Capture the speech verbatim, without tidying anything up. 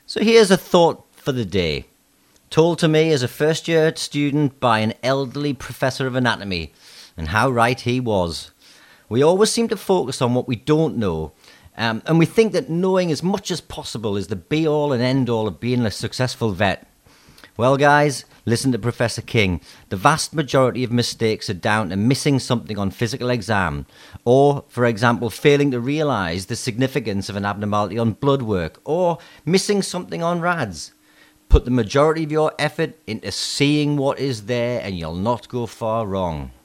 So here's a thought for the day, told to me as a first-year student by an elderly professor of anatomy, and how right he was. We always seem to focus on what we don't know, um, and we think that knowing as much as possible is the be-all and end-all of being a successful vet. Well, guys, listen to Professor King. The vast majority of mistakes are down to missing something on physical exam, or, for example, failing to realise the significance of an abnormality on blood work, or missing something on R A Ds. Put the majority of your effort into seeing what is there and you'll not go far wrong.